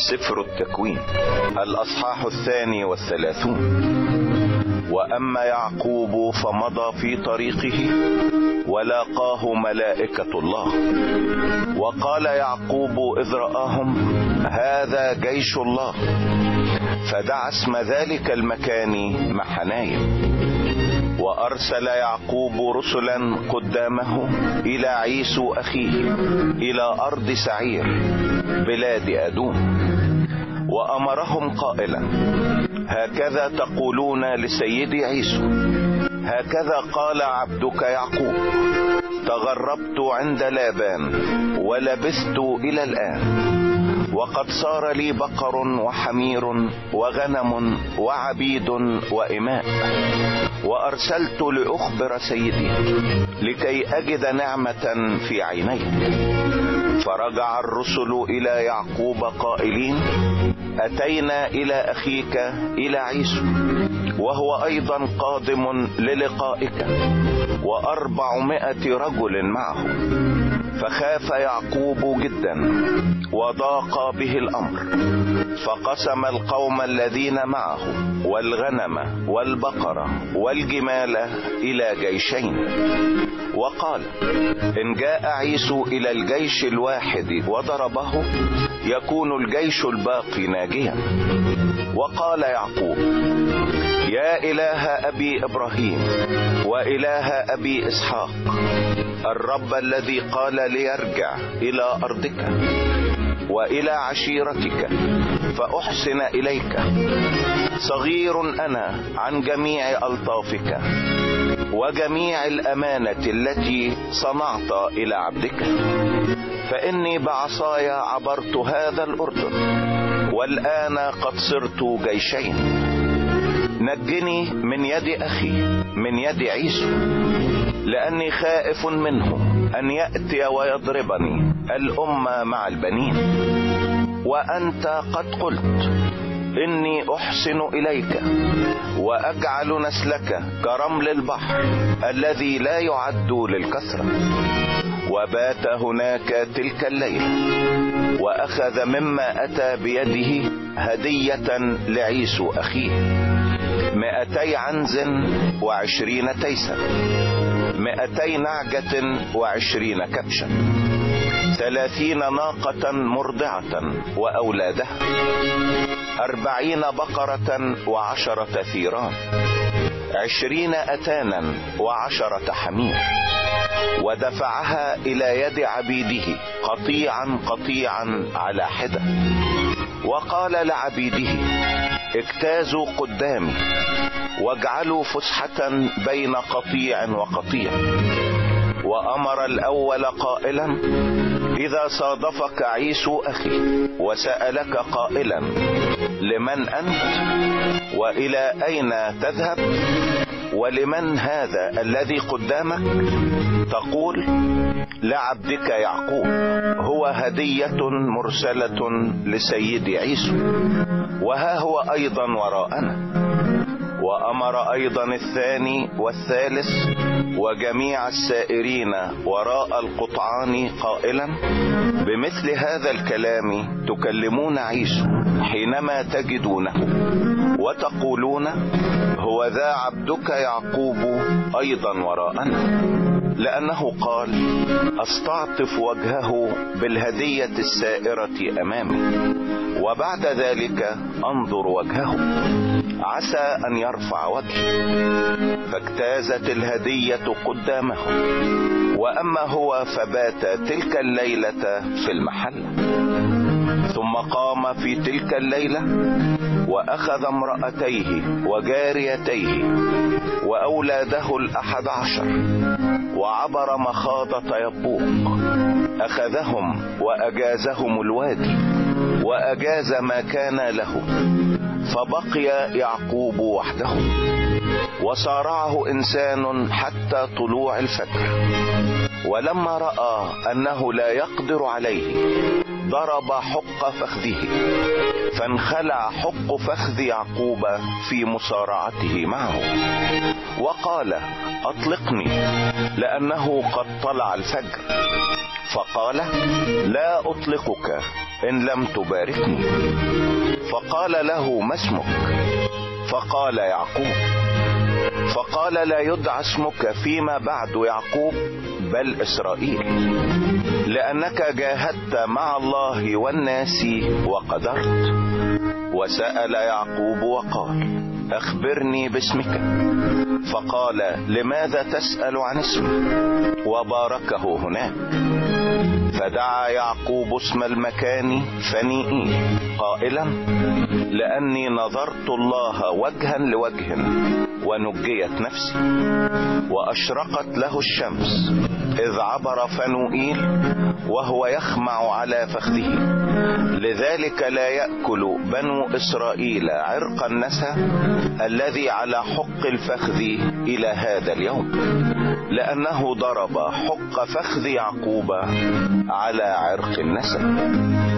سفر التكوين الأصحاح 32. وأما يعقوب فمضى في طريقه ولاقاه ملائكة الله، وقال يعقوب إذ رآهم: هذا جيش الله، فدعا اسم ذلك المكان محنايم. وأرسل يعقوب رسلا قدامه إلى عيسو أخيه إلى أرض سعير بلاد أدوم، وأمرهم قائلا: هكذا تقولون لسيدي عيسو: هكذا قال عبدك يعقوب: تغربت عند لابان ولبثت إلى الآن، وقد صار لي بقر وحمير وغنم وعبيد وإماء، وأرسلت لأخبر سيدي لكي أجد نعمة في عينيه. فرجع الرسل إلى يعقوب قائلين: أتينا إلى أخيك إلى عيسو، وهو أيضا قادم للقائك، 400 رجل معه. فخاف يعقوب جدا وضاق به الأمر، فقسم القوم الذين معه والغنم والبقرة والجمال إلى جيشين، وقال: إن جاء عيسو إلى الجيش الواحد وضربه يكون الجيش الباقي ناجيا. وقال يعقوب: يا إله أبي إبراهيم وإله أبي إسحاق، الرب الذي قال ليرجع إلى أرضك وإلى عشيرتك فأحسن إليك، صغير أنا عن جميع ألطافك وجميع الأمانة التي صنعت إلى عبدك، فإني بعصاي عبرت هذا الأردن، والآن قد صرت جيشين. نجني من يد أخي من يد عيسو، لأني خائف منه أن يأتي ويضربني الأمة مع البنين. وأنت قد قلت: إني أحسن إليك وأجعل نسلك كرمل البحر الذي لا يعد للكثرة. وبات هناك تلك الليلة، وأخذ مما أتى بيده هدية لعيسو أخيه 200 عنز و20 تيسا، 200 نعجة و20 كبشا، 30 ناقة مرضعة وأولادها، 40 بقرة و10 ثيران، 20 أتانا و10 حمير. ودفعها إلى يد عبيده قطيعا قطيعا على حدة، وقال لعبيده: اجتازوا قدامي واجعلوا فسحة بين قطيع وقطيع. وأمر الأول قائلا: إذا صادفك عيسو أخي وسألك قائلا: لمن أنت وإلى أين تذهب ولمن هذا الذي قدامك؟ تقول: لعبدك يعقوب، هو هدية مرسلة لسيدي عيسو، وها هو أيضا وراءنا. وأمر أيضا الثاني والثالث وجميع السائرين وراء القطعان قائلا: بمثل هذا الكلام تكلمون عيسو حينما تجدونه، وتقولون: هو ذا عبدك يعقوب أيضا وراءنا، لأنه قال: أستعطف وجهه بالهدية السائرة أمامي، وبعد ذلك أنظر وجهه، عسى أن يرفع وجهي. فاجتازت الهدية قدامه، وأما هو فبات تلك الليلة في المحل. ثم قام في تلك الليلة وأخذ امرأتيه وجاريتيه وأولاده 11 وعبر مخاضة يبوق، أخذهم وأجازهم الوادي وأجاز ما كان له، فبقي يعقوب وحده. وصارعه إنسان حتى طلوع الفجر، ولما رأى أنه لا يقدر عليه ضرب حق فخذه، فانخلع حق فخذ يعقوب في مصارعته معه، وقال: أطلقني لأنه قد طلع الفجر. فقال: لا أطلقك إن لم تباركني. فقال له: ما اسمك؟ فقال: يعقوب. فقال: لا يدعى اسمك فيما بعد يعقوب بل إسرائيل، لأنك جاهدت مع الله والناس وقدرت. وسأل يعقوب وقال: أخبرني باسمك. فقال: لماذا تسأل عن اسمي؟ وباركه هناك. فدعا يعقوب اسم المكان فنيئيل قائلا: لأني نظرت الله وجها لوجه ونجيت نفسي. وأشرقت له الشمس إذ عبر فنوئيل وهو يخمع على فخذه. لذلك لا يأكل بنو إسرائيل عرق النسى الذي على حق الفخذ إلى هذا اليوم، لأنه ضرب حق فخذ يعقوب على عرق النسى.